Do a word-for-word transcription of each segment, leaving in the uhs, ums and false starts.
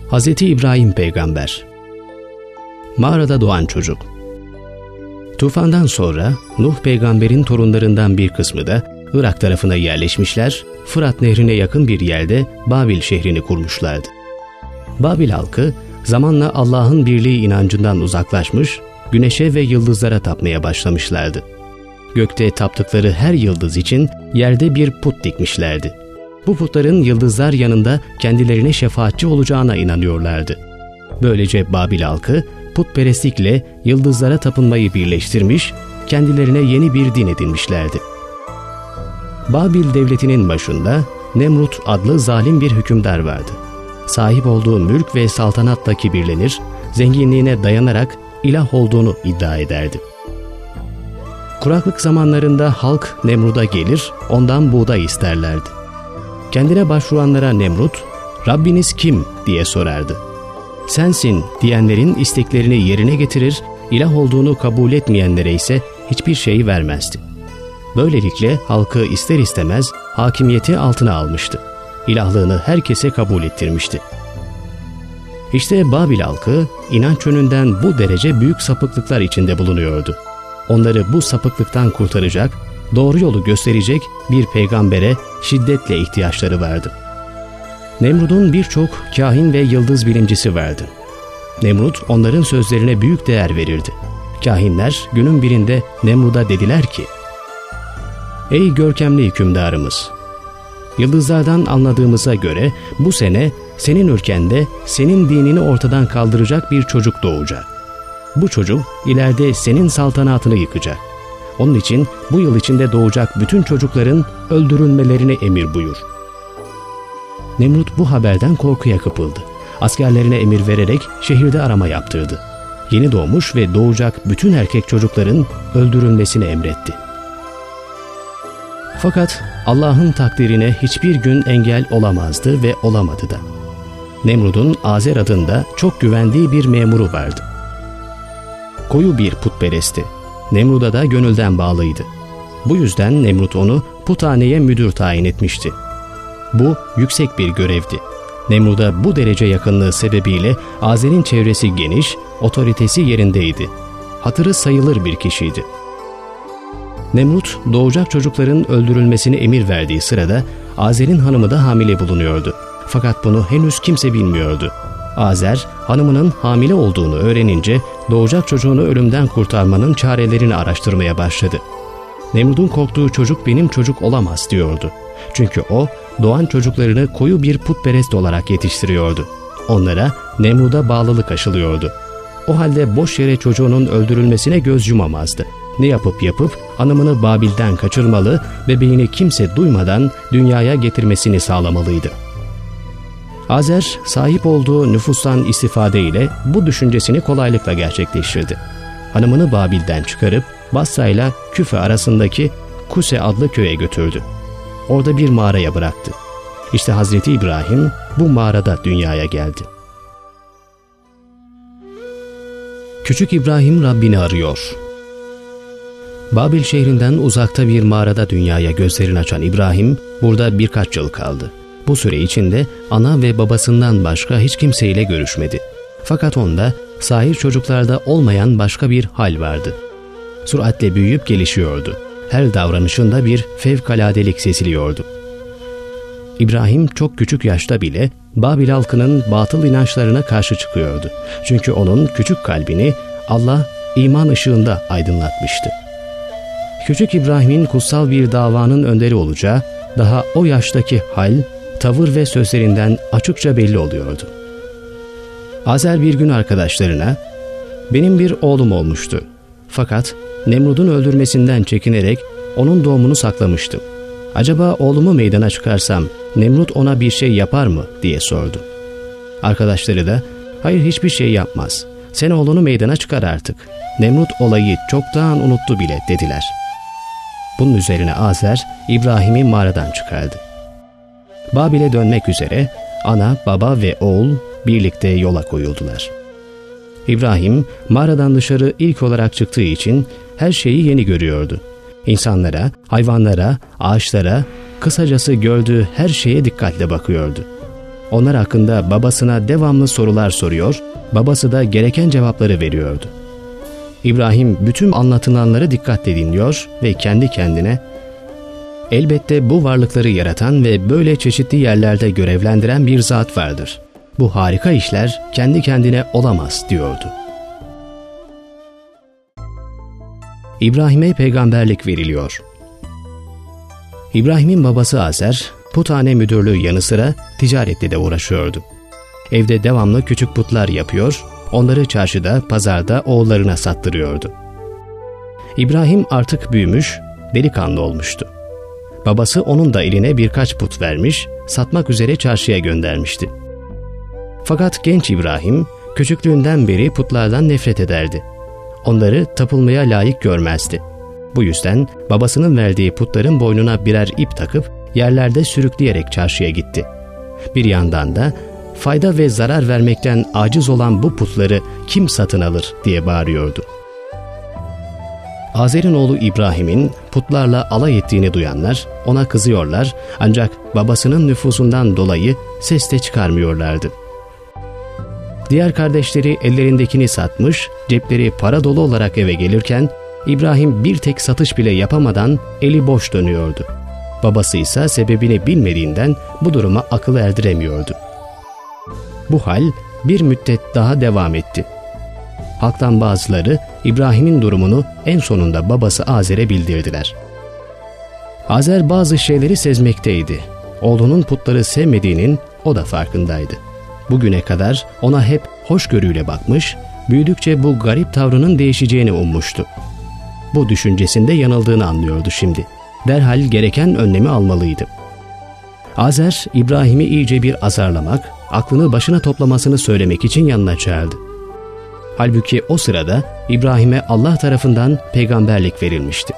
Hazreti İbrahim Peygamber. Mağarada doğan çocuk. Tufandan sonra Nuh peygamberin torunlarından bir kısmı da Irak tarafına yerleşmişler, Fırat Nehri'ne yakın bir yerde Babil şehrini kurmuşlardı. Babil halkı zamanla Allah'ın birliği inancından uzaklaşmış, güneşe ve yıldızlara tapmaya başlamışlardı. Gökte taptıkları her yıldız için yerde bir put dikmişlerdi. Bu putların yıldızlar yanında kendilerine şefaatçi olacağına inanıyorlardı. Böylece Babil halkı putperestlikle yıldızlara tapınmayı birleştirmiş, kendilerine yeni bir din edinmişlerdi. Babil devletinin başında Nemrut adlı zalim bir hükümdar vardı. Sahip olduğu mülk ve saltanatla kibirlenir, zenginliğine dayanarak ilah olduğunu iddia ederdi. Kuraklık zamanlarında halk Nemrut'a gelir, ondan buğday isterlerdi. Kendine başvuranlara Nemrut, "Rabbiniz kim?" diye sorardı. "Sensin" diyenlerin isteklerini yerine getirir, ilah olduğunu kabul etmeyenlere ise hiçbir şey vermezdi. Böylelikle halkı ister istemez hakimiyeti altına almıştı. İlahlığını herkese kabul ettirmişti. İşte Babil halkı inanç yönünden bu derece büyük sapıklıklar içinde bulunuyordu. Onları bu sapıklıktan kurtaracak, doğru yolu gösterecek bir peygambere şiddetle ihtiyaçları vardı. Nemrut'un birçok kahin ve yıldız bilimcisi vardı. Nemrut onların sözlerine büyük değer verirdi. Kahinler günün birinde Nemrut'a dediler ki, "Ey görkemli hükümdarımız! Yıldızlardan anladığımıza göre bu sene senin ülkende senin dinini ortadan kaldıracak bir çocuk doğacak. Bu çocuk ileride senin saltanatını yıkacak. Onun için bu yıl içinde doğacak bütün çocukların öldürülmelerini emir buyur." Nemrut bu haberden korkuya kapıldı. Askerlerine emir vererek şehirde arama yaptırdı. Yeni doğmuş ve doğacak bütün erkek çocukların öldürülmesini emretti. Fakat Allah'ın takdirine hiçbir gün engel olamazdı ve olamadı da. Nemrut'un Azer adında çok güvendiği bir memuru vardı. Koyu bir putperestti. Nemrut'a da gönülden bağlıydı. Bu yüzden Nemrut onu puthaneye müdür tayin etmişti. Bu yüksek bir görevdi. Nemrut'a bu derece yakınlığı sebebiyle Azer'in çevresi geniş, otoritesi yerindeydi. Hatırı sayılır bir kişiydi. Nemrut doğacak çocukların öldürülmesini emir verdiği sırada Azer'in hanımı da hamile bulunuyordu. Fakat bunu henüz kimse bilmiyordu. Azer, hanımının hamile olduğunu öğrenince doğacak çocuğunu ölümden kurtarmanın çarelerini araştırmaya başladı. Nemrut'un korktuğu çocuk benim çocuk olamaz diyordu. Çünkü o doğan çocuklarını koyu bir putperest olarak yetiştiriyordu. Onlara Nemrut'a bağlılık aşılıyordu. O halde boş yere çocuğunun öldürülmesine göz yumamazdı. Ne yapıp yapıp hanımını Babil'den kaçırmalı, bebeğini kimse duymadan dünyaya getirmesini sağlamalıydı. Azer sahip olduğu nüfustan istifade ile bu düşüncesini kolaylıkla gerçekleştirdi. Hanımını Babil'den çıkarıp Basra ile Küfe arasındaki Kuse adlı köye götürdü. Orada bir mağaraya bıraktı. İşte Hazreti İbrahim bu mağarada dünyaya geldi. Küçük İbrahim Rabbini arıyor. Babil şehrinden uzakta bir mağarada dünyaya gözlerini açan İbrahim burada birkaç yıl kaldı. Bu süre içinde ana ve babasından başka hiç kimseyle görüşmedi. Fakat onda sahir çocuklarda olmayan başka bir hal vardı. Süratle büyüyüp gelişiyordu. Her davranışında bir fevkaladelik seziliyordu. İbrahim çok küçük yaşta bile Babil halkının batıl inançlarına karşı çıkıyordu. Çünkü onun küçük kalbini Allah iman ışığında aydınlatmıştı. Küçük İbrahim'in kutsal bir davanın önderi olacağı daha o yaştaki hal, tavır ve sözlerinden açıkça belli oluyordu. Azer bir gün arkadaşlarına, "Benim bir oğlum olmuştu. Fakat Nemrut'un öldürmesinden çekinerek onun doğumunu saklamıştım. Acaba oğlumu meydana çıkarsam Nemrut ona bir şey yapar mı?" diye sordu. Arkadaşları da, "Hayır, hiçbir şey yapmaz. Sen oğlunu meydana çıkar artık. Nemrut olayı çoktan unuttu bile" dediler. Bunun üzerine Azer İbrahim'i mağaradan çıkardı. Babil'e dönmek üzere ana, baba ve oğul birlikte yola koyuldular. İbrahim mağaradan dışarı ilk olarak çıktığı için her şeyi yeni görüyordu. İnsanlara, hayvanlara, ağaçlara, kısacası gördüğü her şeye dikkatle bakıyordu. Onlar hakkında babasına devamlı sorular soruyor, babası da gereken cevapları veriyordu. İbrahim bütün anlatılanları dikkatle dinliyor ve kendi kendine "Elbette bu varlıkları yaratan ve böyle çeşitli yerlerde görevlendiren bir zat vardır. Bu harika işler kendi kendine olamaz," diyordu. İbrahim'e peygamberlik veriliyor. İbrahim'in babası Azer, puthane müdürlüğü yanı sıra ticaretle de uğraşıyordu. Evde devamlı küçük putlar yapıyor, onları çarşıda, pazarda oğullarına sattırıyordu. İbrahim artık büyümüş, delikanlı olmuştu. Babası onun da eline birkaç put vermiş, satmak üzere çarşıya göndermişti. Fakat genç İbrahim, küçüklüğünden beri putlardan nefret ederdi. Onları tapılmaya layık görmezdi. Bu yüzden babasının verdiği putların boynuna birer ip takıp yerlerde sürükleyerek çarşıya gitti. Bir yandan da fayda ve zarar vermekten aciz olan bu putları kim satın alır diye bağırıyordu. Azer'in oğlu İbrahim'in putlarla alay ettiğini duyanlar ona kızıyorlar, ancak babasının nüfuzundan dolayı ses de çıkarmıyorlardı. Diğer kardeşleri ellerindekini satmış, cepleri para dolu olarak eve gelirken İbrahim bir tek satış bile yapamadan eli boş dönüyordu. Babası ise sebebini bilmediğinden bu duruma akıl erdiremiyordu. Bu hal bir müddet daha devam etti. Halktan bazıları İbrahim'in durumunu en sonunda babası Azer'e bildirdiler. Azer bazı şeyleri sezmekteydi. Oğlunun putları sevmediğinin o da farkındaydı. Bugüne kadar ona hep hoşgörüyle bakmış, büyüdükçe bu garip tavrının değişeceğini ummuştu. Bu düşüncesinde yanıldığını anlıyordu şimdi. Derhal gereken önlemi almalıydı. Azer, İbrahim'i iyice bir azarlamak, aklını başına toplamasını söylemek için yanına çağırdı. Halbuki o sırada İbrahim'e Allah tarafından peygamberlik verilmişti.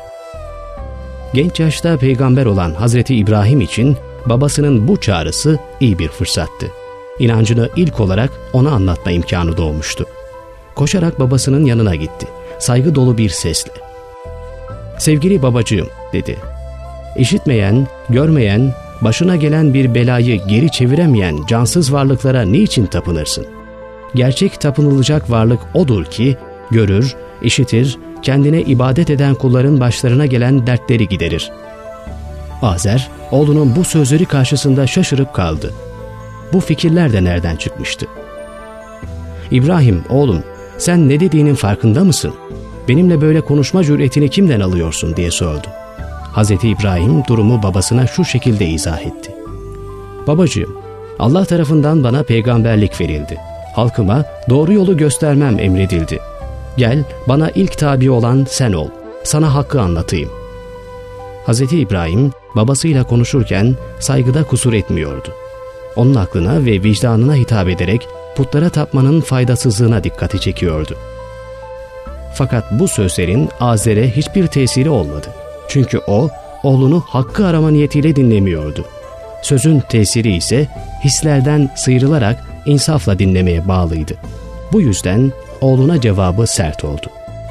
Genç yaşta peygamber olan Hazreti İbrahim için babasının bu çağrısı iyi bir fırsattı. İnancını ilk olarak ona anlatma imkanı doğmuştu. Koşarak babasının yanına gitti. Saygı dolu bir sesle "Sevgili babacığım," dedi. "İşitmeyen, görmeyen, başına gelen bir belayı geri çeviremeyen cansız varlıklara niçin tapınırsın? Gerçek tapınılacak varlık odur ki görür, işitir, kendine ibadet eden kulların başlarına gelen dertleri giderir." Azer, oğlunun bu sözleri karşısında şaşırıp kaldı. Bu fikirler de nereden çıkmıştı? "İbrahim, oğlum, sen ne dediğinin farkında mısın? Benimle böyle konuşma cüretini kimden alıyorsun?" diye sordu. Hazreti İbrahim durumu babasına şu şekilde izah etti. "Babacığım, Allah tarafından bana peygamberlik verildi. Halkıma doğru yolu göstermem emredildi. Gel, bana ilk tabi olan sen ol. Sana hakkı anlatayım." Hazreti İbrahim babasıyla konuşurken saygıda kusur etmiyordu. Onun aklına ve vicdanına hitap ederek putlara tapmanın faydasızlığına dikkati çekiyordu. Fakat bu sözlerin Azer'e hiçbir tesiri olmadı. Çünkü o, oğlunu hakkı arama niyetiyle dinlemiyordu. Sözün tesiri ise hislerden sıyrılarak insafla dinlemeye bağlıydı. Bu yüzden oğluna cevabı sert oldu.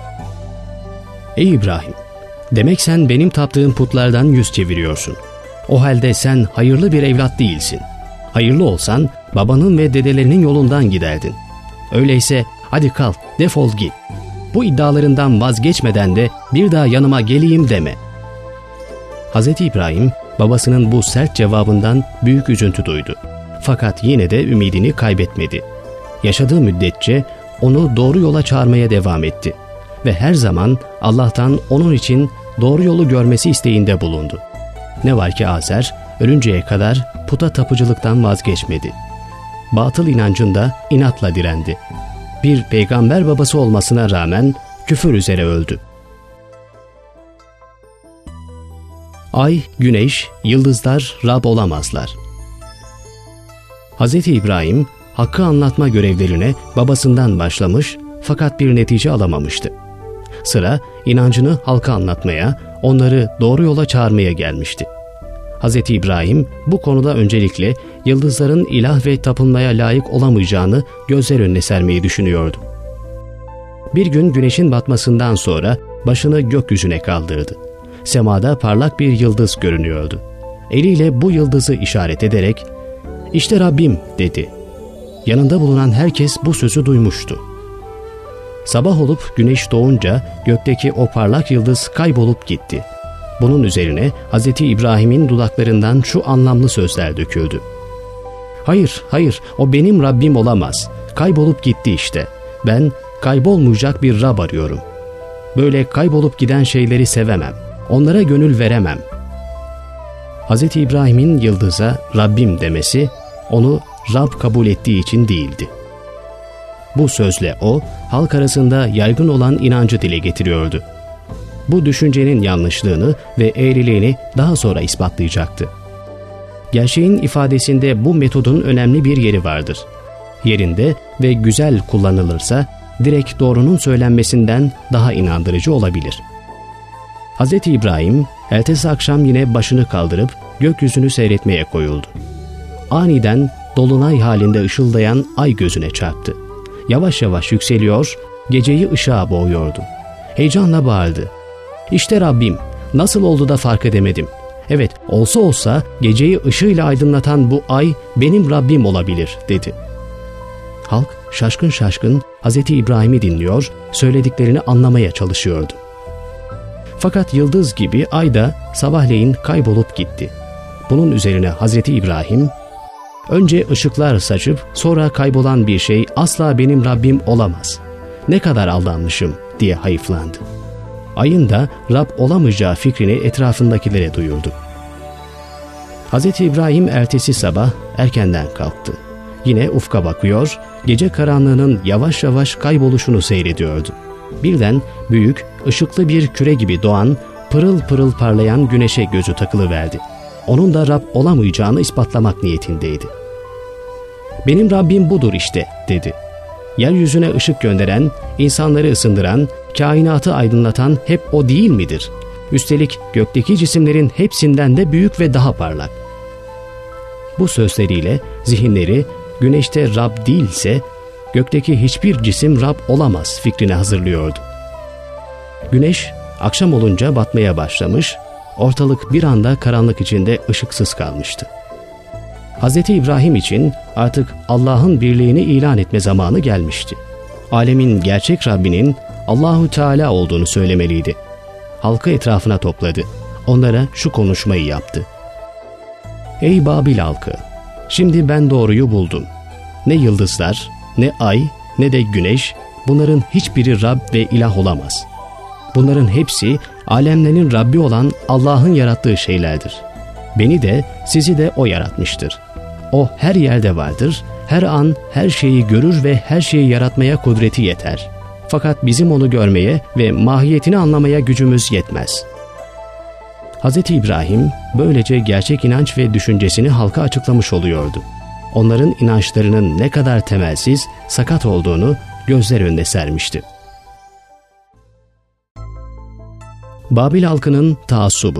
"Ey İbrahim, demek sen benim taptığım putlardan yüz çeviriyorsun. O halde sen hayırlı bir evlat değilsin. Hayırlı olsan babanın ve dedelerinin yolundan giderdin. Öyleyse hadi kalk, defol git. Bu iddialarından vazgeçmeden de bir daha yanıma geleyim deme." Hazreti İbrahim babasının bu sert cevabından büyük üzüntü duydu. Fakat yine de ümidini kaybetmedi. Yaşadığı müddetçe onu doğru yola çağırmaya devam etti. Ve her zaman Allah'tan onun için doğru yolu görmesi isteğinde bulundu. Ne var ki Azer ölünceye kadar puta tapıcılıktan vazgeçmedi. Batıl inancında inatla direndi. Bir peygamber babası olmasına rağmen küfür üzere öldü. Ay, güneş, yıldızlar Rab olamazlar. Hazreti İbrahim hakkı anlatma görevlerine babasından başlamış fakat bir netice alamamıştı. Sıra inancını halka anlatmaya, onları doğru yola çağırmaya gelmişti. Hazreti İbrahim bu konuda öncelikle yıldızların ilah ve tapınmaya layık olamayacağını gözler önüne sermeyi düşünüyordu. Bir gün güneşin batmasından sonra başını gökyüzüne kaldırdı. Semada parlak bir yıldız görünüyordu. Eliyle bu yıldızı işaret ederek "İşte Rabbim" dedi. Yanında bulunan herkes bu sözü duymuştu. Sabah olup güneş doğunca gökteki o parlak yıldız kaybolup gitti. Bunun üzerine Hz. İbrahim'in dudaklarından şu anlamlı sözler döküldü: "Hayır, hayır, o benim Rabbim olamaz. Kaybolup gitti işte. Ben kaybolmayacak bir Rab arıyorum. Böyle kaybolup giden şeyleri sevemem. Onlara gönül veremem." Hz. İbrahim'in yıldıza Rabbim demesi, onu Rab kabul ettiği için değildi. Bu sözle o, halk arasında yaygın olan inancı dile getiriyordu. Bu düşüncenin yanlışlığını ve eğriliğini daha sonra ispatlayacaktı. Gerçeğin ifadesinde bu metodun önemli bir yeri vardır. Yerinde ve güzel kullanılırsa, direkt doğrunun söylenmesinden daha inandırıcı olabilir. Hz. İbrahim, ertesi akşam yine başını kaldırıp gökyüzünü seyretmeye koyuldu. Aniden dolunay halinde ışıldayan ay gözüne çarptı. Yavaş yavaş yükseliyor, geceyi ışığa boğuyordu. Heyecanla bağırdı: "İşte Rabbim, nasıl oldu da fark edemedim. Evet, olsa olsa geceyi ışığıyla aydınlatan bu ay benim Rabbim olabilir" dedi. Halk şaşkın şaşkın Hz. İbrahim'i dinliyor, söylediklerini anlamaya çalışıyordu. Fakat yıldız gibi ay da sabahleyin kaybolup gitti. Bunun üzerine Hz. İbrahim, "Önce ışıklar saçıp sonra kaybolan bir şey asla benim Rabbim olamaz. Ne kadar aldanmışım" diye hayıflandı. Ayın da Rab olamayacağı fikrini etrafındakilere duyurdu. Hz. İbrahim ertesi sabah erkenden kalktı. Yine ufka bakıyor, gece karanlığının yavaş yavaş kayboluşunu seyrediyordu. Birden büyük, ışıklı bir küre gibi doğan, pırıl pırıl parlayan güneşe gözü takılıverdi. Onun da Rab olamayacağını ispatlamak niyetindeydi. "Benim Rabbim budur işte" dedi. "Yeryüzüne ışık gönderen, insanları ısındıran, kainatı aydınlatan hep o değil midir? Üstelik gökteki cisimlerin hepsinden de büyük ve daha parlak." Bu sözleriyle zihinleri, güneşte Rab değilse gökteki hiçbir cisim Rab olamaz fikrine hazırlıyordu. Güneş akşam olunca batmaya başlamış, ortalık bir anda karanlık içinde ışıksız kalmıştı. Hz. İbrahim için artık Allah'ın birliğini ilan etme zamanı gelmişti. Alemin gerçek Rabbinin Allahu Teala olduğunu söylemeliydi. Halkı etrafına topladı. Onlara şu konuşmayı yaptı: "Ey Babil halkı! Şimdi ben doğruyu buldum. Ne yıldızlar, ne ay, ne de güneş, bunların hiçbiri Rab ve ilah olamaz. Bunların hepsi alemlerin Rabbi olan Allah'ın yarattığı şeylerdir. Beni de sizi de O yaratmıştır. O her yerde vardır, her an her şeyi görür ve her şeyi yaratmaya kudreti yeter. Fakat bizim onu görmeye ve mahiyetini anlamaya gücümüz yetmez." Hz. İbrahim böylece gerçek inanç ve düşüncesini halka açıklamış oluyordu. Onların inançlarının ne kadar temelsiz, sakat olduğunu gözler önüne sermişti. Babil halkının taassubu.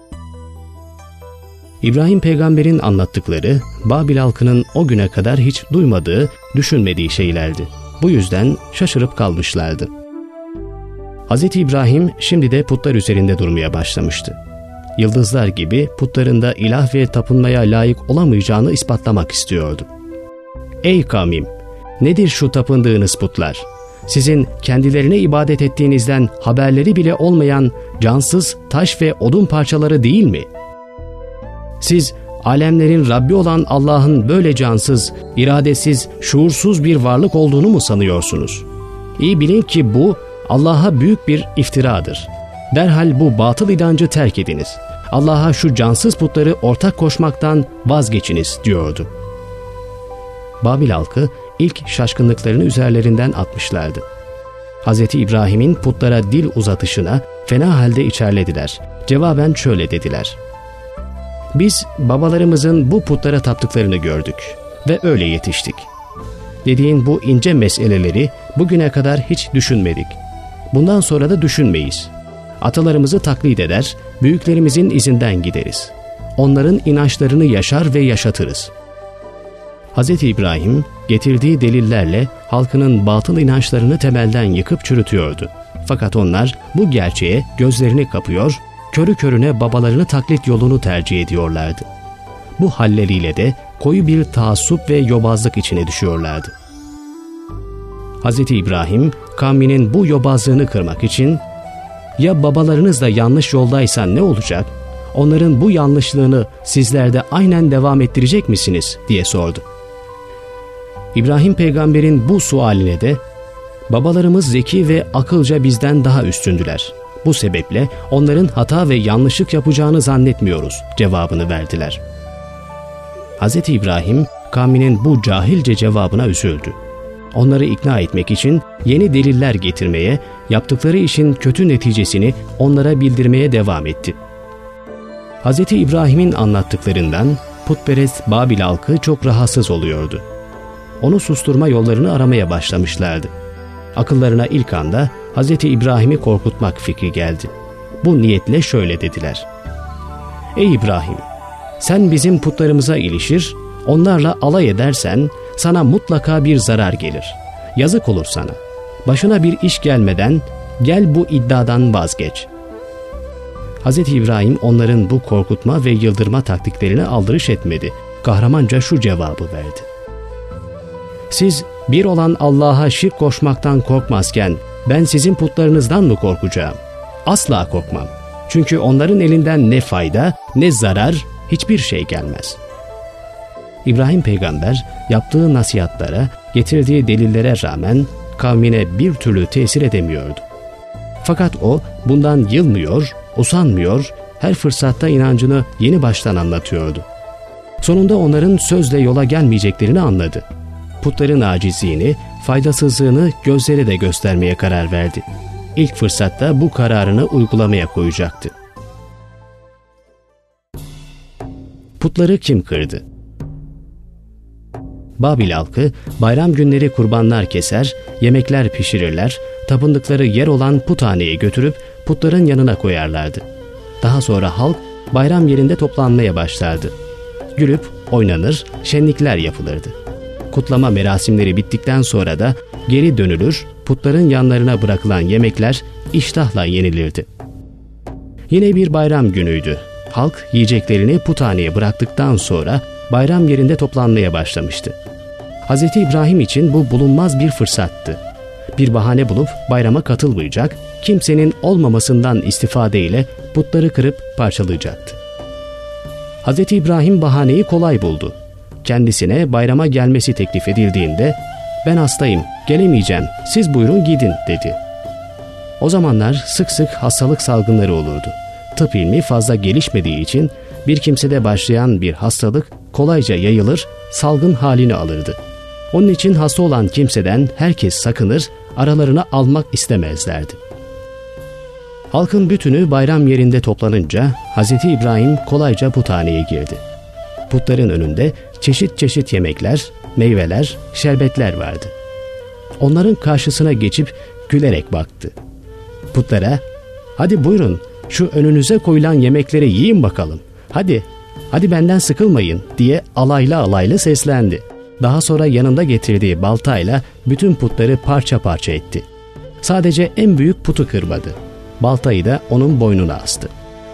İbrahim peygamberin anlattıkları, Babil halkının o güne kadar hiç duymadığı, düşünmediği şeylerdi. Bu yüzden şaşırıp kalmışlardı. Hz. İbrahim şimdi de putlar üzerinde durmaya başlamıştı. Yıldızlar gibi putlarında ilah ve tapınmaya layık olamayacağını ispatlamak istiyordu. "Ey kavmim! Nedir şu tapındığınız putlar? Sizin kendilerine ibadet ettiğinizden haberleri bile olmayan cansız taş ve odun parçaları değil mi? Siz alemlerin Rabbi olan Allah'ın böyle cansız, iradesiz, şuursuz bir varlık olduğunu mu sanıyorsunuz? İyi bilin ki bu Allah'a büyük bir iftiradır. Derhal bu batıl inancı terk ediniz. Allah'a şu cansız putları ortak koşmaktan vazgeçiniz" diyordu. Babil halkı ilk şaşkınlıklarını üzerlerinden atmışlardı. Hz. İbrahim'in putlara dil uzatışına fena halde içerlediler. Cevaben şöyle dediler: "Biz babalarımızın bu putlara taptıklarını gördük ve öyle yetiştik. Dediğin bu ince meseleleri bugüne kadar hiç düşünmedik. Bundan sonra da düşünmeyiz. Atalarımızı taklit eder, büyüklerimizin izinden gideriz. Onların inançlarını yaşar ve yaşatırız." Hz. İbrahim getirdiği delillerle halkının batıl inançlarını temelden yıkıp çürütüyordu. Fakat onlar bu gerçeğe gözlerini kapıyor, körü körüne babalarını taklit yolunu tercih ediyorlardı. Bu halleriyle de koyu bir taassup ve yobazlık içine düşüyorlardı. Hz. İbrahim, kavminin bu yobazlığını kırmak için, "Ya babalarınız da yanlış yoldaysa ne olacak? Onların bu yanlışlığını sizler de aynen devam ettirecek misiniz?" diye sordu. İbrahim peygamberin bu sualine de, "Babalarımız zeki ve akılca bizden daha üstündüler. Bu sebeple onların hata ve yanlışlık yapacağını zannetmiyoruz" cevabını verdiler. Hz. İbrahim, kavminin bu cahilce cevabına üzüldü. Onları ikna etmek için yeni deliller getirmeye, yaptıkları işin kötü neticesini onlara bildirmeye devam etti. Hz. İbrahim'in anlattıklarından putperest Babil halkı çok rahatsız oluyordu. Onu susturma yollarını aramaya başlamışlardı. Akıllarına ilk anda Hz. İbrahim'i korkutmak fikri geldi. Bu niyetle şöyle dediler: "Ey İbrahim, sen bizim putlarımıza ilişir, onlarla alay edersen sana mutlaka bir zarar gelir. Yazık olur sana. Başına bir iş gelmeden gel bu iddiadan vazgeç." Hz. İbrahim onların bu korkutma ve yıldırma taktiklerine aldırış etmedi. Kahramanca şu cevabı verdi: "Siz bir olan Allah'a şirk koşmaktan korkmazken ben sizin putlarınızdan mı korkacağım? Asla korkmam. Çünkü onların elinden ne fayda ne zarar, hiçbir şey gelmez." İbrahim peygamber yaptığı nasihatlara, getirdiği delillere rağmen kavmine bir türlü tesir edemiyordu. Fakat o bundan yılmıyor, usanmıyor, her fırsatta inancını yeni baştan anlatıyordu. Sonunda onların sözle yola gelmeyeceklerini anladı. Putların acizliğini, faydasızlığını gözlere de göstermeye karar verdi. İlk fırsatta bu kararını uygulamaya koyacaktı. Putları kim kırdı? Babil halkı bayram günleri kurbanlar keser, yemekler pişirirler, tapındıkları yer olan puthaneye götürüp putların yanına koyarlardı. Daha sonra halk bayram yerinde toplanmaya başlardı. Gülüp oynanır, şenlikler yapılırdı. Kutlama merasimleri bittikten sonra da geri dönülür, putların yanlarına bırakılan yemekler iştahla yenilirdi. Yine bir bayram günüydü. Halk yiyeceklerini puthaneye bıraktıktan sonra bayram yerinde toplanmaya başlamıştı. Hz. İbrahim için bu bulunmaz bir fırsattı. Bir bahane bulup bayrama katılmayacak, kimsenin olmamasından istifadeyle putları kırıp parçalayacaktı. Hz. İbrahim bahaneyi kolay buldu. Kendisine bayrama gelmesi teklif edildiğinde "Ben hastayım, gelemeyeceğim, siz buyurun gidin" dedi. O zamanlar sık sık hastalık salgınları olurdu. Tıp ilmi fazla gelişmediği için bir kimsede başlayan bir hastalık kolayca yayılır, salgın halini alırdı. Onun için hasta olan kimseden herkes sakınır, aralarına almak istemezlerdi. Halkın bütünü bayram yerinde toplanınca Hz. İbrahim kolayca puthaneye girdi. Putların önünde çeşit çeşit yemekler, meyveler, şerbetler vardı. Onların karşısına geçip gülerek baktı. Putlara "Hadi buyurun, şu önünüze koyulan yemekleri yiyin bakalım. Hadi, hadi benden sıkılmayın" diye alaylı alaylı seslendi. Daha sonra yanında getirdiği baltayla bütün putları parça parça etti. Sadece en büyük putu kırmadı. Baltayı da onun boynuna astı.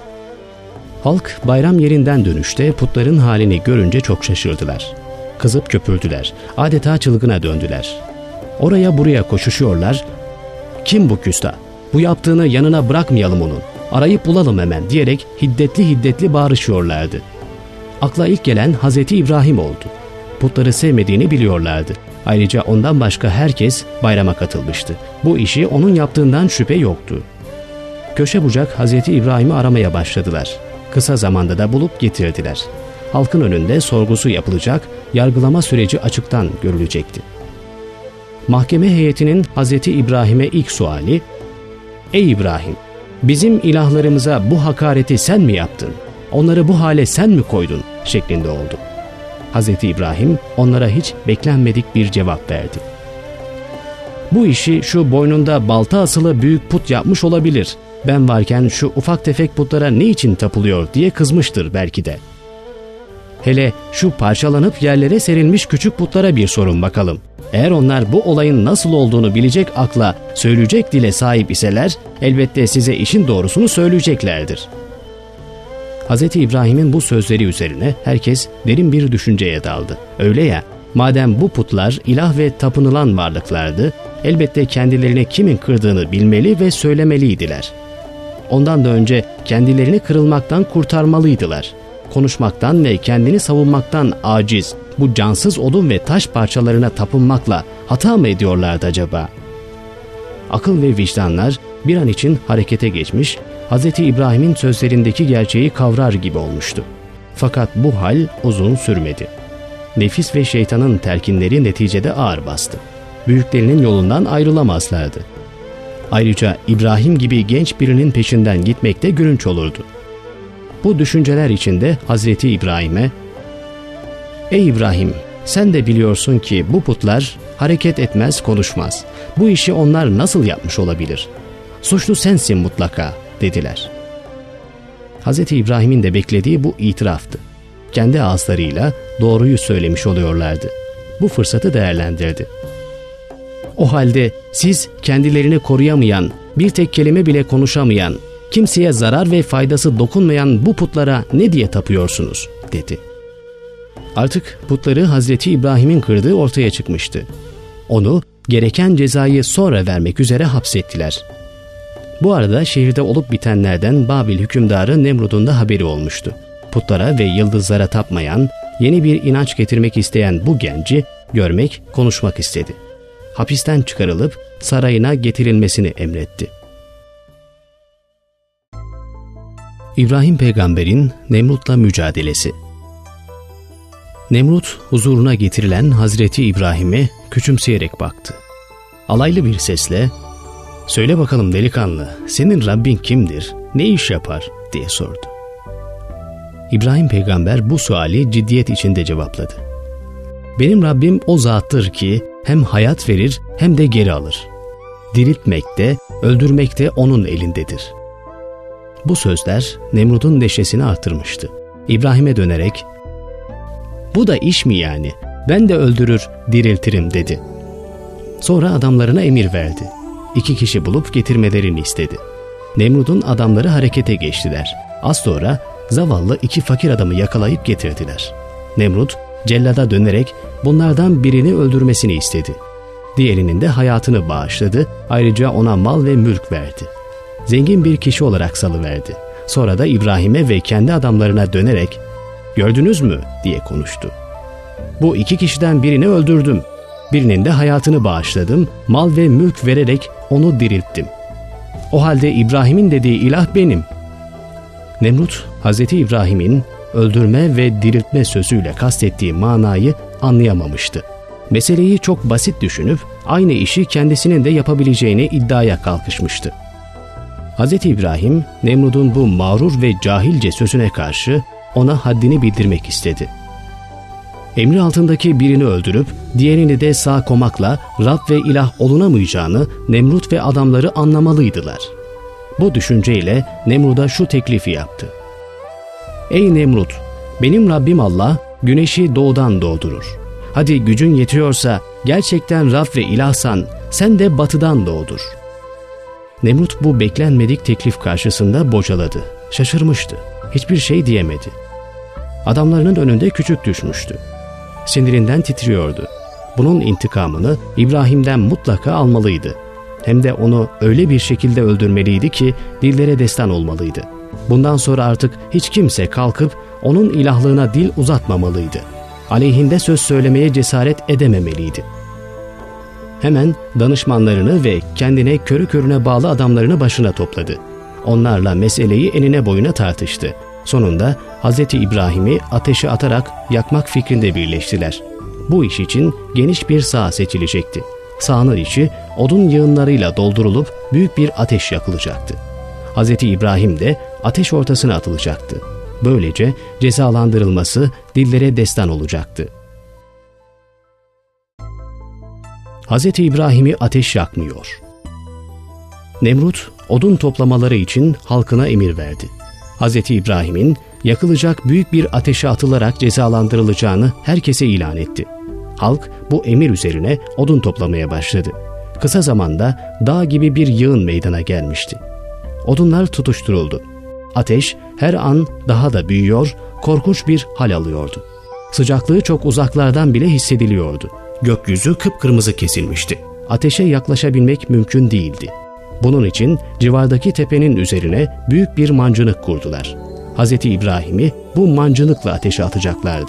Halk bayram yerinden dönüşte putların halini görünce çok şaşırdılar. Kızıp köpürdüler. Adeta çılgına döndüler. Oraya buraya koşuşuyorlar. "Kim bu küstah? Bu yaptığını yanına bırakmayalım onun. Arayıp bulalım hemen" diyerek hiddetli hiddetli bağırışıyorlardı. Akla ilk gelen Hz. İbrahim oldu. Putları sevmediğini biliyorlardı. Ayrıca ondan başka herkes bayrama katılmıştı. Bu işi onun yaptığından şüphe yoktu. Köşe bucak Hz. İbrahim'i aramaya başladılar. Kısa zamanda da bulup getirdiler. Halkın önünde sorgusu yapılacak, yargılama süreci açıktan görülecekti. Mahkeme heyetinin Hz. İbrahim'e ilk suali, "Ey İbrahim, bizim ilahlarımıza bu hakareti sen mi yaptın? Onları bu hale sen mi koydun?" şeklinde oldu. Hz. İbrahim onlara hiç beklenmedik bir cevap verdi. "Bu işi şu boynunda balta asılı büyük put yapmış olabilir. Ben varken şu ufak tefek putlara ne için tapılıyor diye kızmıştır belki de. Hele şu parçalanıp yerlere serilmiş küçük putlara bir sorun bakalım. Eğer onlar bu olayın nasıl olduğunu bilecek akla, söyleyecek dile sahip iseler elbette size işin doğrusunu söyleyeceklerdir." Hz. İbrahim'in bu sözleri üzerine herkes derin bir düşünceye daldı. Öyle ya, madem bu putlar ilah ve tapınılan varlıklardı, elbette kendilerine kimin kırdığını bilmeli ve söylemeliydiler. Ondan da önce kendilerini kırılmaktan kurtarmalıydılar. Konuşmaktan ve kendini savunmaktan aciz bu cansız odun ve taş parçalarına tapınmakla hata mı ediyorlardı acaba? Akıl ve vicdanlar bir an için harekete geçmiş, Hz. İbrahim'in sözlerindeki gerçeği kavrar gibi olmuştu. Fakat bu hal uzun sürmedi. Nefis ve şeytanın telkinleri neticede ağır bastı. Büyüklerinin yolundan ayrılamazlardı. Ayrıca İbrahim gibi genç birinin peşinden gitmek de gülünç olurdu. Bu düşünceler içinde Hazreti İbrahim'e, "Ey İbrahim, sen de biliyorsun ki bu putlar hareket etmez, konuşmaz. Bu işi onlar nasıl yapmış olabilir? Suçlu sensin mutlaka," dediler. Hazreti İbrahim'in de beklediği bu itiraftı. Kendi ağızlarıyla doğruyu söylemiş oluyorlardı. Bu fırsatı değerlendirdi. "O halde siz kendilerini koruyamayan, bir tek kelime bile konuşamayan, kimseye zarar ve faydası dokunmayan bu putlara ne diye tapıyorsunuz?" dedi. Artık putları Hazreti İbrahim'in kırdığı ortaya çıkmıştı. Onu gereken cezayı sonra vermek üzere hapsettiler. Bu arada şehirde olup bitenlerden Babil hükümdarı Nemrud'un da haberi olmuştu. Putlara ve yıldızlara tapmayan, yeni bir inanç getirmek isteyen bu genci görmek, konuşmak istedi. Hapisten çıkarılıp sarayına getirilmesini emretti. İbrahim peygamberin Nemrut'la mücadelesi. Nemrut huzuruna getirilen Hazreti İbrahim'e küçümseyerek baktı. Alaylı bir sesle, "Söyle bakalım delikanlı, senin Rabbin kimdir, ne iş yapar?" diye sordu. İbrahim peygamber bu suali ciddiyet içinde cevapladı. "Benim Rabbim o zattır ki hem hayat verir hem de geri alır. Diriltmek de, öldürmek de onun elindedir." Bu sözler Nemrut'un neşesini artırmıştı. İbrahim'e dönerek, "Bu da iş mi yani? Ben de öldürür, diriltirim," dedi. Sonra adamlarına emir verdi. İki kişi bulup getirmelerini istedi. Nemrut'un adamları harekete geçtiler. Az sonra zavallı iki fakir adamı yakalayıp getirdiler. Nemrut cellada dönerek bunlardan birini öldürmesini istedi. Diğerinin de hayatını bağışladı, ayrıca ona mal ve mülk verdi. Zengin bir kişi olarak salıverdi. Sonra da İbrahim'e ve kendi adamlarına dönerek, "Gördünüz mü?" diye konuştu. "Bu iki kişiden birini öldürdüm. Birinin de hayatını bağışladım, mal ve mülk vererek onu dirilttim. O halde İbrahim'in dediği ilah benim." Nemrut, Hazreti İbrahim'in öldürme ve diriltme sözüyle kastettiği manayı anlayamamıştı. Meseleyi çok basit düşünüp aynı işi kendisinin de yapabileceğini iddiaya kalkışmıştı. Hazreti İbrahim, Nemrut'un bu mağrur ve cahilce sözüne karşı ona haddini bildirmek istedi. Emri altındaki birini öldürüp diğerini de sağ komakla Rab ve ilah olunamayacağını Nemrut ve adamları anlamalıydılar. Bu düşünceyle Nemrut'a şu teklifi yaptı. "Ey Nemrut, benim Rabbim Allah güneşi doğudan doğdurur. Hadi gücün yetiyorsa gerçekten Rab ve ilahsan sen de batıdan doğdur." Nemrut bu beklenmedik teklif karşısında bocaladı. Şaşırmıştı. Hiçbir şey diyemedi. Adamlarının önünde küçük düşmüştü. Sinirinden titriyordu. Bunun intikamını İbrahim'den mutlaka almalıydı. Hem de onu öyle bir şekilde öldürmeliydi ki dillere destan olmalıydı. Bundan sonra artık hiç kimse kalkıp onun ilahlığına dil uzatmamalıydı. Aleyhinde söz söylemeye cesaret edememeliydi. Hemen danışmanlarını ve kendine körü körüne bağlı adamlarını başına topladı. Onlarla meseleyi enine boyuna tartıştı. Sonunda Hazreti İbrahim'i ateşe atarak yakmak fikrinde birleştiler. Bu iş için geniş bir saha seçilecekti. Sahanın içi odun yığınlarıyla doldurulup büyük bir ateş yakılacaktı. Hazreti İbrahim de ateş ortasına atılacaktı. Böylece cezalandırılması dillere destan olacaktı. Hazreti İbrahim'i ateş yakmıyor. Nemrut odun toplamaları için halkına emir verdi. Hazreti İbrahim'in yakılacak büyük bir ateşe atılarak cezalandırılacağını herkese ilan etti. Halk bu emir üzerine odun toplamaya başladı. Kısa zamanda dağ gibi bir yığın meydana gelmişti. Odunlar tutuşturuldu. Ateş her an daha da büyüyor, korkunç bir hal alıyordu. Sıcaklığı çok uzaklardan bile hissediliyordu. Gökyüzü kıpkırmızı kesilmişti. Ateşe yaklaşabilmek mümkün değildi. Bunun için civardaki tepenin üzerine büyük bir mancınık kurdular. Hazreti İbrahim'i bu mancınıkla ateşe atacaklardı.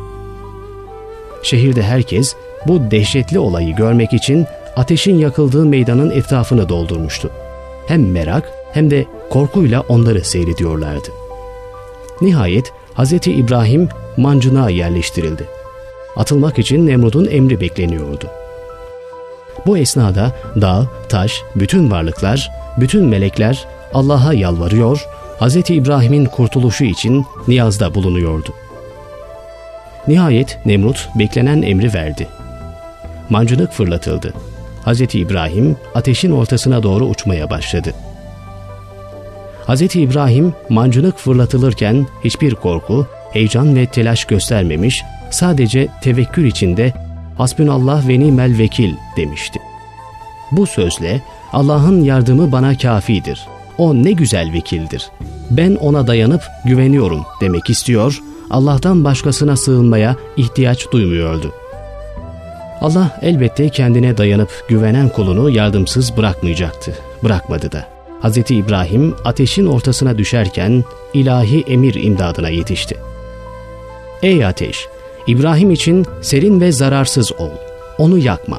Şehirde herkes bu dehşetli olayı görmek için ateşin yakıldığı meydanın etrafını doldurmuştu. Hem merak hem de korkuyla onları seyrediyorlardı. Nihayet Hazreti İbrahim mancınığa yerleştirildi. Atılmak için Nemrut'un emri bekleniyordu. Bu esnada dağ, taş, bütün varlıklar, bütün melekler Allah'a yalvarıyor, Hazreti İbrahim'in kurtuluşu için niyazda bulunuyordu. Nihayet Nemrut beklenen emri verdi. Mancınık fırlatıldı. Hazreti İbrahim ateşin ortasına doğru uçmaya başladı. Hazreti İbrahim mancınık fırlatılırken hiçbir korku, heyecan ve telaş göstermemiş, sadece tevekkül içinde "Hasbünallah ve nimel vekil" demişti. Bu sözle "Allah'ın yardımı bana kafidir. O ne güzel vekildir. Ben ona dayanıp güveniyorum" demek istiyor, Allah'tan başkasına sığınmaya ihtiyaç duymuyordu. Allah elbette kendine dayanıp güvenen kulunu yardımsız bırakmayacaktı. Bırakmadı da. Hazreti İbrahim ateşin ortasına düşerken ilahi emir imdadına yetişti. "Ey ateş! İbrahim için serin ve zararsız ol. Onu yakma."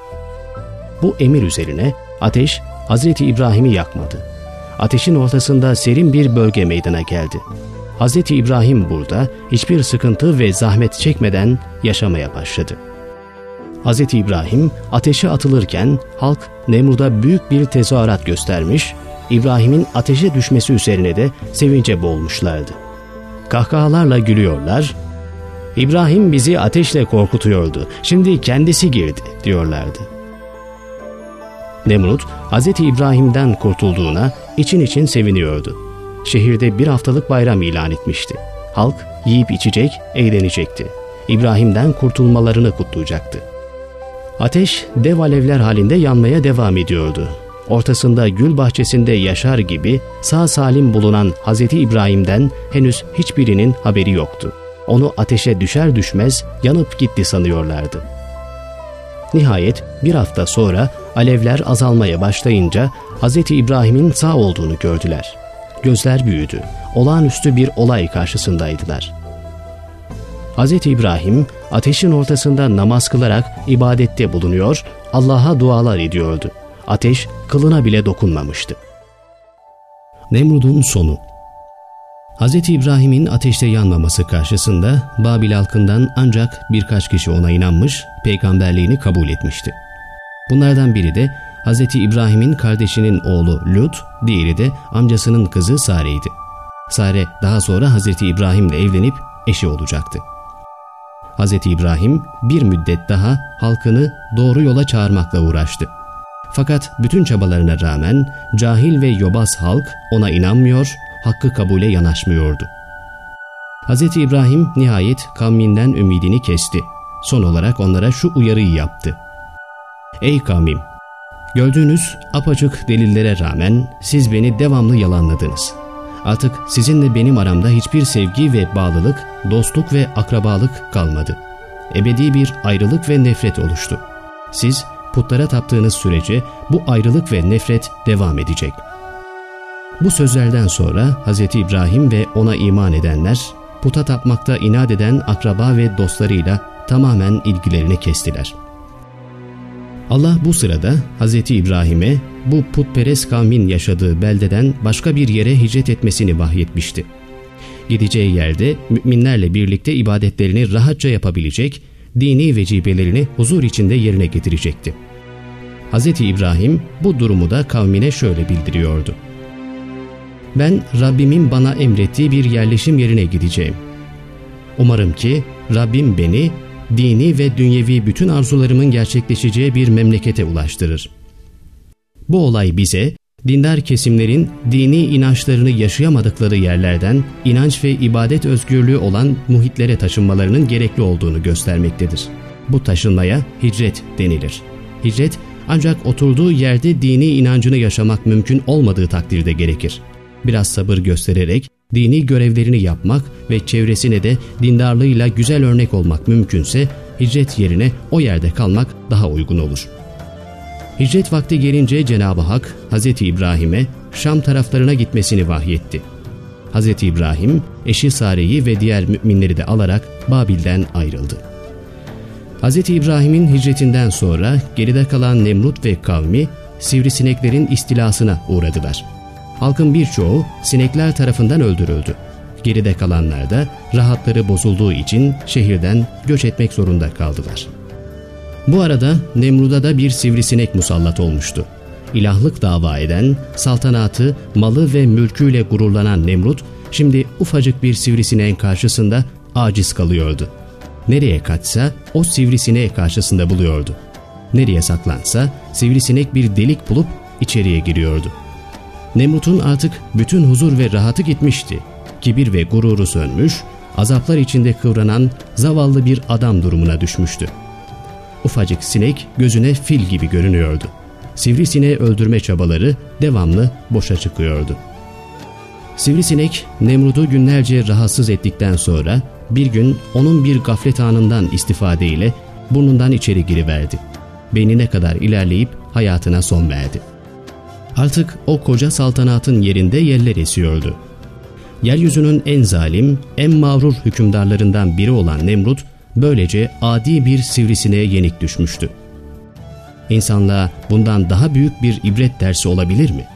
Bu emir üzerine ateş Hazreti İbrahim'i yakmadı. Ateşin ortasında serin bir bölge meydana geldi. Hazreti İbrahim burada hiçbir sıkıntı ve zahmet çekmeden yaşamaya başladı. Hazreti İbrahim ateşe atılırken halk Nemrut'a büyük bir tezahürat göstermiş, İbrahim'in ateşe düşmesi üzerine de sevince boğulmuşlardı. Kahkahalarla gülüyorlar, "İbrahim bizi ateşle korkutuyordu, şimdi kendisi girdi" diyorlardı. Nemrut, Hazreti İbrahim'den kurtulduğuna için için seviniyordu. Şehirde bir haftalık bayram ilan etmişti. Halk yiyip içecek, eğlenecekti. İbrahim'den kurtulmalarını kutlayacaktı. Ateş dev alevler halinde yanmaya devam ediyordu. Ortasında gül bahçesinde yaşar gibi sağ salim bulunan Hazreti İbrahim'den henüz hiçbirinin haberi yoktu. Onu ateşe düşer düşmez yanıp gitti sanıyorlardı. Nihayet bir hafta sonra alevler azalmaya başlayınca Hazreti İbrahim'in sağ olduğunu gördüler. Gözler büyüdü. Olağanüstü bir olay karşısındaydılar. Hazreti İbrahim ateşin ortasında namaz kılarak ibadette bulunuyor, Allah'a dualar ediyordu. Ateş kılına bile dokunmamıştı. Nemrut'un sonu. Hazreti İbrahim'in ateşte yanmaması karşısında Babil halkından ancak birkaç kişi ona inanmış, peygamberliğini kabul etmişti. Bunlardan biri de Hazreti İbrahim'in kardeşinin oğlu Lut, diğeri de amcasının kızı Sare'ydi. Sare daha sonra Hazreti İbrahim'le evlenip eşi olacaktı. Hazreti İbrahim bir müddet daha halkını doğru yola çağırmakla uğraştı. Fakat bütün çabalarına rağmen cahil ve yobaz halk ona inanmıyor, hakkı kabule yanaşmıyordu. Hazreti İbrahim nihayet kavminden ümidini kesti. Son olarak onlara şu uyarıyı yaptı: "Ey kavmim! Gördüğünüz apaçık delillere rağmen siz beni devamlı yalanladınız. Artık sizinle benim aramda hiçbir sevgi ve bağlılık, dostluk ve akrabalık kalmadı. Ebedi bir ayrılık ve nefret oluştu. Siz putlara taptığınız sürece bu ayrılık ve nefret devam edecek." Bu sözlerden sonra Hazreti İbrahim ve ona iman edenler, puta tapmakta inat eden akraba ve dostlarıyla tamamen ilgilerini kestiler. Allah bu sırada Hazreti İbrahim'e bu putperest kavmin yaşadığı beldeden başka bir yere hicret etmesini vahyetmişti. Gideceği yerde müminlerle birlikte ibadetlerini rahatça yapabilecek, dini vecibelerini huzur içinde yerine getirecekti. Hazreti İbrahim bu durumu da kavmine şöyle bildiriyordu: "Ben Rabbimin bana emrettiği bir yerleşim yerine gideceğim. Umarım ki Rabbim beni dini ve dünyevi bütün arzularımın gerçekleşeceği bir memlekete ulaştırır." Bu olay bize dindar kesimlerin dini inançlarını yaşayamadıkları yerlerden inanç ve ibadet özgürlüğü olan muhitlere taşınmalarının gerekli olduğunu göstermektedir. Bu taşınmaya hicret denilir. Hicret ancak oturduğu yerde dini inancını yaşamak mümkün olmadığı takdirde gerekir. biraz sabır göstererek dini görevlerini yapmak ve çevresine de dindarlığıyla güzel örnek olmak mümkünse hicret yerine o yerde kalmak daha uygun olur. Hicret vakti gelince Cenab-ı Hak Hz. İbrahim'e Şam taraflarına gitmesini vahyetti. Hz. İbrahim eşi Sare'yi ve diğer müminleri de alarak Babil'den ayrıldı. Hz. İbrahim'in hicretinden sonra geride kalan Nemrut ve kavmi sivrisineklerin istilasına uğradılar. Halkın birçoğu sinekler tarafından öldürüldü. Geride kalanlar da rahatları bozulduğu için şehirden göç etmek zorunda kaldılar. Bu arada Nemrud'a da bir sivrisinek musallat olmuştu. İlahlık dava eden, saltanatı, malı ve mülküyle gururlanan Nemrut, şimdi ufacık bir sivrisineğin karşısında aciz kalıyordu. Nereye kaçsa o sivrisineği karşısında buluyordu. Nereye saklansa sivrisinek bir delik bulup içeriye giriyordu. Nemrut'un artık bütün huzur ve rahatı gitmişti. Kibir ve gururu sönmüş, azaplar içinde kıvranan zavallı bir adam durumuna düşmüştü. Ufacık sinek gözüne fil gibi görünüyordu. Sivrisineği öldürme çabaları devamlı boşa çıkıyordu. Sivrisinek Nemrut'u günlerce rahatsız ettikten sonra bir gün onun bir gaflet anından istifadeyle burnundan içeri giriverdi. Beynine kadar ilerleyip hayatına son verdi. Artık o koca saltanatın yerinde yeller esiyordu. Yeryüzünün en zalim, en mağrur hükümdarlarından biri olan Nemrut, böylece adi bir sivrisineğe yenik düşmüştü. İnsanlığa bundan daha büyük bir ibret dersi olabilir mi?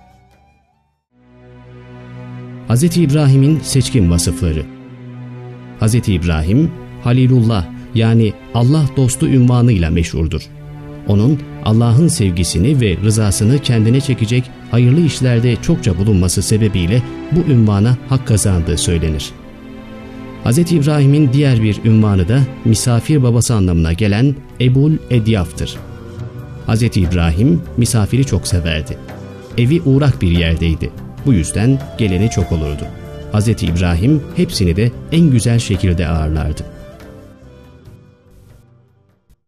Hz. İbrahim'in seçkin vasıfları. Hz. İbrahim, Halilullah yani Allah dostu ünvanıyla meşhurdur. Onun Allah'ın sevgisini ve rızasını kendine çekecek hayırlı işlerde çokça bulunması sebebiyle bu ünvana hak kazandığı söylenir. Hz. İbrahim'in diğer bir ünvanı da misafir babası anlamına gelen Ebul Edyaf'tır. Hz. İbrahim misafiri çok severdi. Evi uğrak bir yerdeydi. Bu yüzden geleni çok olurdu. Hz. İbrahim hepsini de en güzel şekilde ağırlardı.